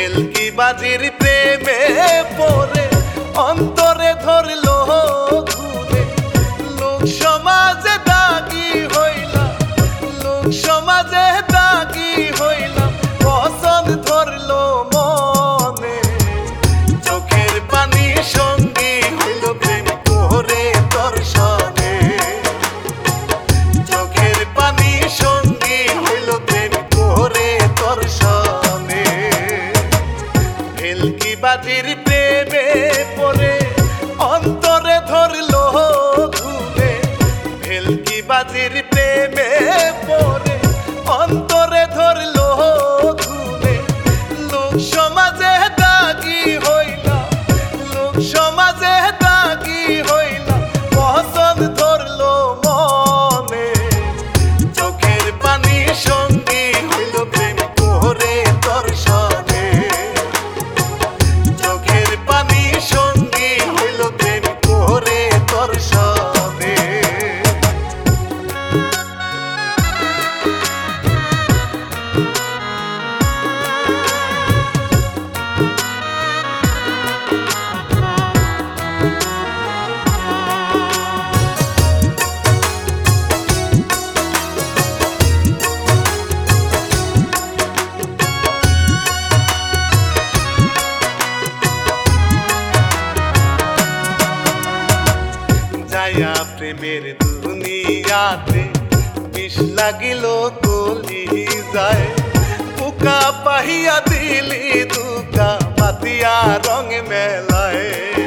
ভেলকিবাজির প্রেমে পড়ে অন্তরে ধরলো ঘুরে। লোক সমাজে দাগি হইলাম, লোক সমাজে দাগি হইলাম, পছন্দ ধরলো মনে। চোখের পানি সঙ্গী হইল প্রেম করে দর্শনে, চোখের পানি সঙ্গী হইল প্রেম করে দর্শনে। ভেলকিবাজির প্রেমে পড়ে অন্তরে ধরলো ঘুরে। ভেলকিবাজির প্রেমে পড়ে অন্তরে ধরলো ঘুরে। লোক সমাজে দাগি হইলাম, লোক সমাজে দাগি হইলাম, পছন্দ ধরলো মনে। চোখের পানি সঙ্গী হইল প্রেম করে দর্শনে, চোখের পানি সঙ্গী হইল প্রেম করে দর্শনে। যাইয়া প্রেমের দুনিয়াতে বিষ লাগিল কলি যায়। পোকা পাহিয়া দিলি দুকা মাতিয়া রং মেলায়।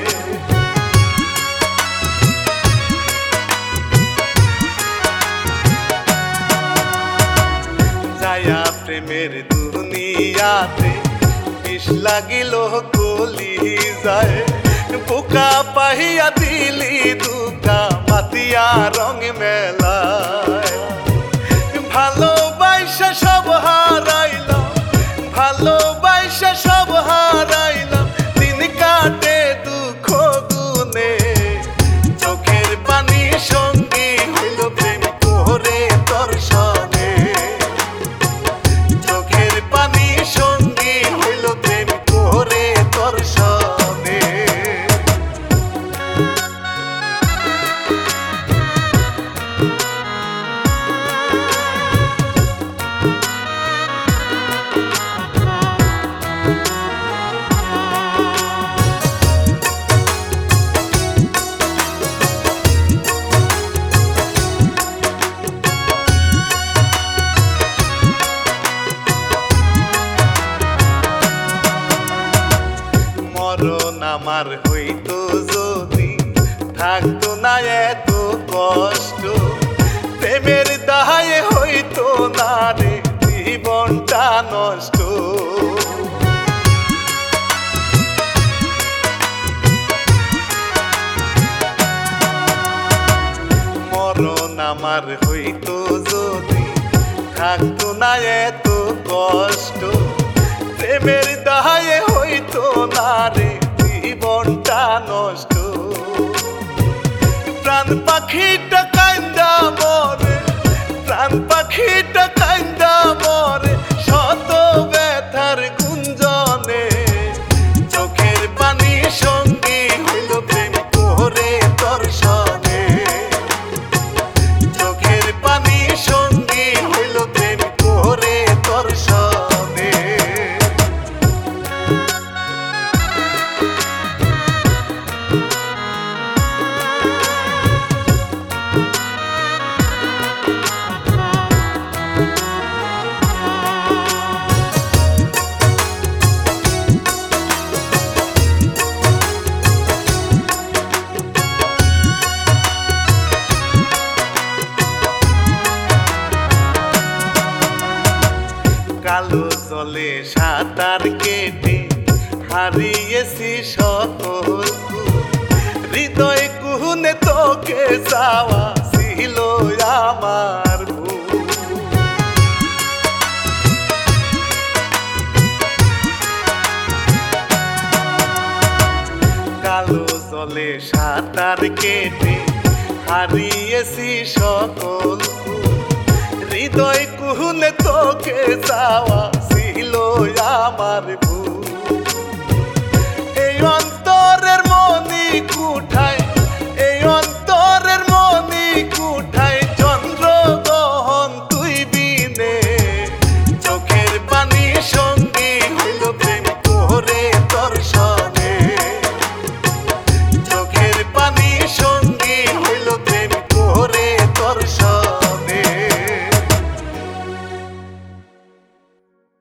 যাইয়া প্রেমের দুনিয়াতে বিষ লাগিল কলি যায়। পোকা পাহিয়া দিলি দুকা মাতিয়া রং মেলায়। ভালোবাসা সব হারাইলাম, ভালোবাসা সব হারাইলাম, দিন কাটে দুঃখ গুনে। চোখের পানি সঙ্গী হইল প্রেম করে দর্শনে, চোখের পানি সঙ্গী হইল প্রেম করে দর্শনে। মরণ আমার হইতো যদি থাকতো না এত কষ্ট। প্রেমের দায়ে হইতো না রে জীবনটা নষ্ট। মরণ আমার হইতো যদি থাকতো না এত কষ্ট। প্রেমের দায়ে হইতো না রে জীবনটা নষ্ট। প্রাণ পাখিটা কান্দা মরে, প্রাণ পাখিটা কান্দা মরে, শত ব্যথার গুঞ্জনে। চোখের পানি সঙ্গী হইল প্রেম করে দর্শনে, চোখের পানি সঙ্গী হইল প্রেম করে দর্শনে। কালো জলে সাঁতার কেটে হারিয়েছি সকল সুখ। হৃদয় কুহুনে তোকে চাওয়া ছিল আমার ভুল। কালো জলে সাঁতার কেটে হারিয়েছি সকল সুখ। হৃদয় কুহুনে তোকে চাওয়া ছিল আমার ভুল।